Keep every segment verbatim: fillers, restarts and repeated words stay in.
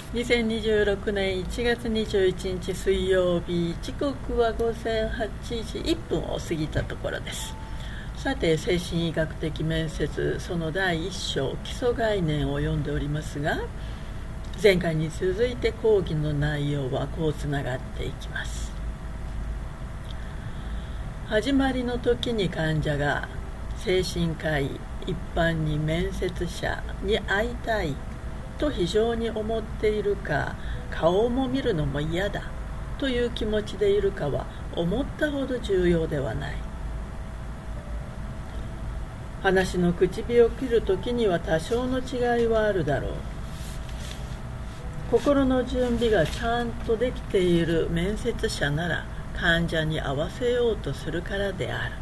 にせんにじゅうろくねんいちがつにじゅういちにち水曜日、時刻はごぜんはちじいっぷんを過ぎたところです。さて、精神医学的面接そのだいいっ章基礎概念を読んでおりますが、前回に続いて講義の内容はこうつながっていきます。始まりの時に患者が精神科医一般に面接者に会いたいと非常に思っているか、顔も見るのも嫌だという気持ちでいるかは思ったほど重要ではない。話の口火を切るときには多少の違いはあるだろう。心の準備がちゃんとできている面接者なら患者に合わせようとするからである。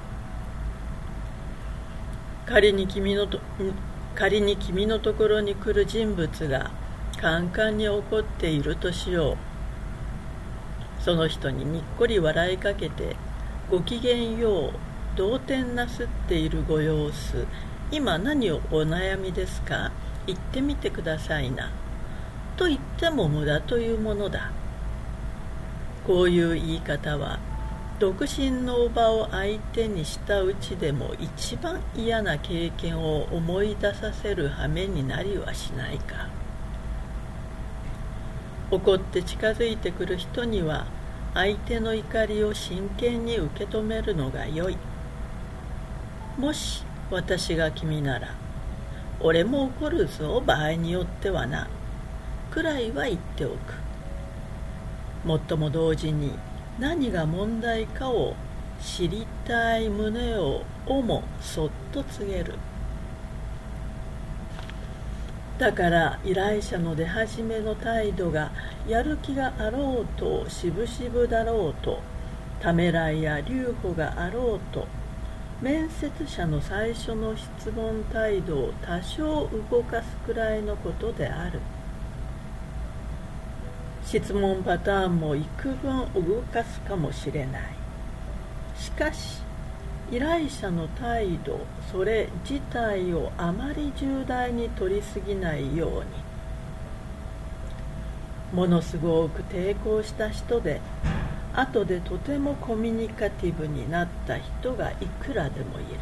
仮に君のと仮に君のところに来る人物がカンカンに怒っているとしよう。その人ににっこり笑いかけて、ごきげんよう、動転なすっているご様子、今何をお悩みですか、言ってみてくださいな、と言っても無駄というものだ。こういう言い方は、独身のおばを相手にしたうちでも一番嫌な経験を思い出させる羽目になりはしないか。怒って近づいてくる人には相手の怒りを真剣に受け止めるのがよい。もし私が君なら、俺も怒るぞ場合によってはな、くらいは言っておく。もっとも同時に何が問題かを知りたい旨ををもそっと告げる。だから依頼者の出始めの態度がやる気があろうと渋々だろうと、ためらいや留保があろうと、面接者の最初の質問態度を多少動かすくらいのことである。質問パターンも幾分動かすかもしれない。しかし、依頼者の態度、それ自体をあまり重大に取りすぎないように。ものすごく抵抗した人で、後でとてもコミュニカティブになった人がいくらでもいる。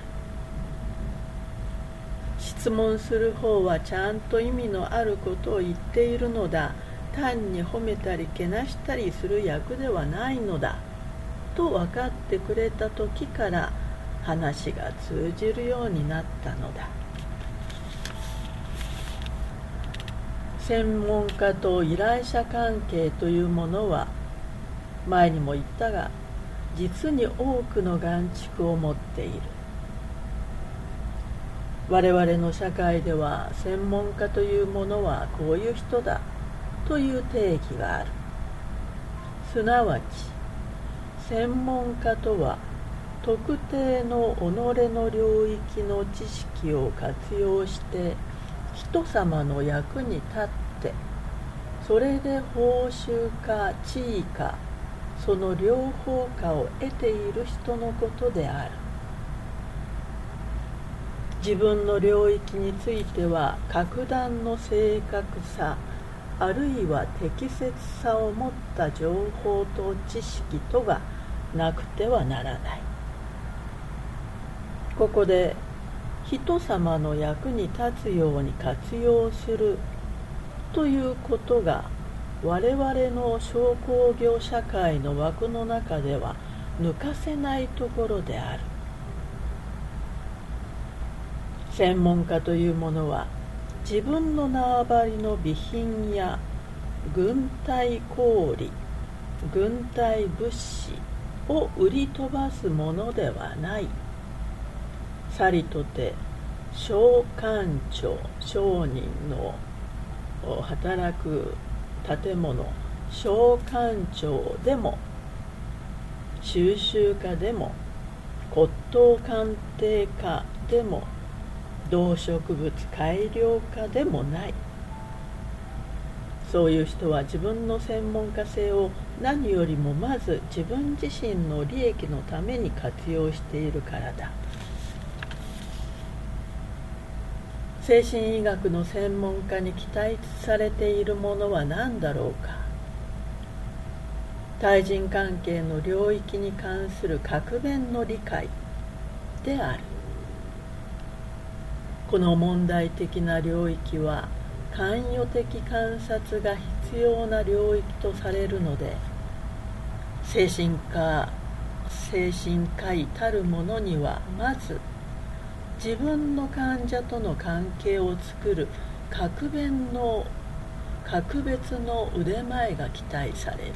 質問する方はちゃんと意味のあることを言っているのだ、単に褒めたりけなしたりする役ではないのだと分かってくれた時から話が通じるようになったのだ。専門家と依頼者関係というものは、前にも言ったが実に多くの眼蓄を持っている。我々の社会では専門家というものはこういう人だという定義がある。すなわち専門家とは特定の己の領域の知識を活用して人様の役に立って、それで報酬か地位かその両方かを得ている人のことである。自分の領域については格段の正確さあるいは適切さを持った情報と知識とがなくてはならない。ここで人様の役に立つように活用するということが我々の商工業社会の枠の中では抜かせないところである。専門家というものは自分の縄張りの備品や軍隊氷、軍隊物資を売り飛ばすものではない。さりとて商館長、商人の働く建物、商館長でも収集家でも骨董鑑定家でも動植物改良家でもない。そういう人は自分の専門家性を何よりもまず自分自身の利益のために活用しているからだ。 精神医学の専門家に期待されているものは何だろうか。対人関係の領域に関する核弁の理解である。この問題的な領域は関与的観察が必要な領域とされるので、精神科精神科医たるものにはまず自分の患者との関係を作る格弁の格別の腕前が期待される。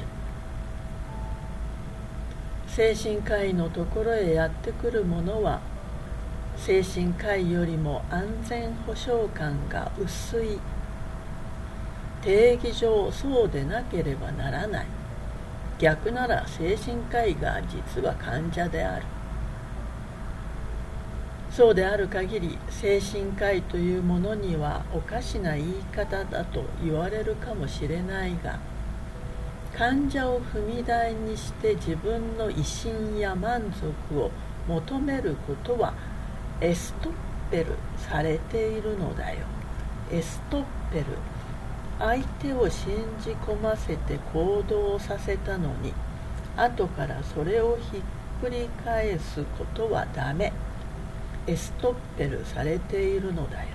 精神科医のところへやってくる者は精神科医よりも安全保障感が薄い。定義上そうでなければならない。逆なら精神科医が実は患者である。そうである限り精神科医というものにはおかしな言い方だと言われるかもしれないが、患者を踏み台にして自分の威信や満足を求めることはエストッペルされているのだよ。エストッペル、相手を信じ込ませて行動させたのに後からそれをひっくり返すことはダメ。エストッペルされているのだよ。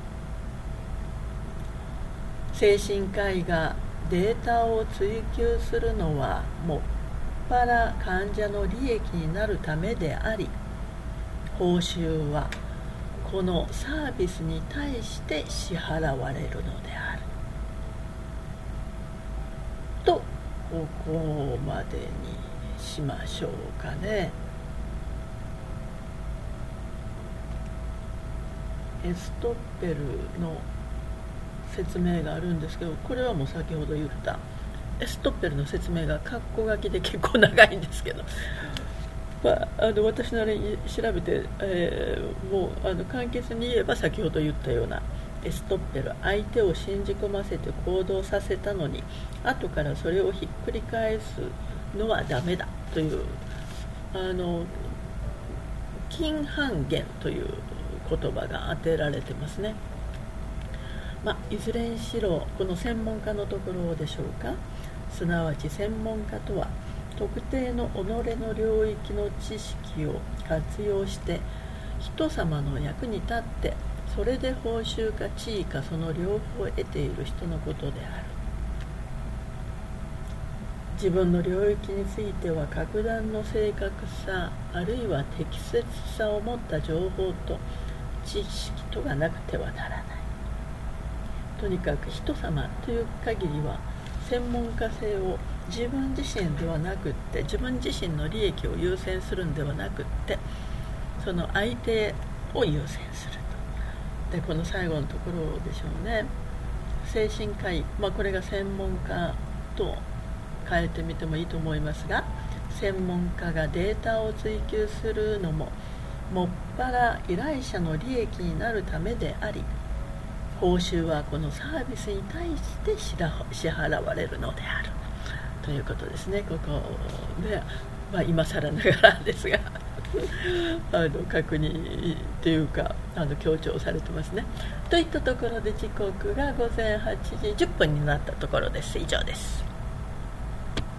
精神科医がデータを追求するのはもっぱら患者の利益になるためであり、報酬はこのサービスに対して支払われるのである。とここまでにしましょうかね。エストッペルの説明があるんですけど、これはもう先ほど言ったエストッペルの説明が括弧書きで結構長いんですけど、まあ、あの私なりに調べて、えー、もうあの簡潔に言えば先ほど言ったようなエストッペル、相手を信じ込ませて行動させたのに後からそれをひっくり返すのはダメだという、あの金半減という言葉が当てられてますね。まあ、いずれにしろこの専門家のところでしょうか。すなわち専門家とは特定の己の領域の知識を活用して人様の役に立ってそれで報酬か地位かその両方を得ている人のことである。自分の領域については格段の正確さあるいは適切さを持った情報と知識とがなくてはならない。とにかく人様という限りは専門家性を自分自身ではなくって自分自身の利益を優先するんではなくってその相手を優先すると。でこの最後のところでしょうね。精神科医、まあ、これが専門家と変えてみてもいいと思いますが、専門家がデータを追求するのももっぱら依頼者の利益になるためであり、報酬はこのサービスに対して支払われるのであるということですね。ここで、まあ、今更ながらですがあの確認というかあの強調されてますね。といったところで時刻がごぜんはちじじゅっぷんになったところです。以上です。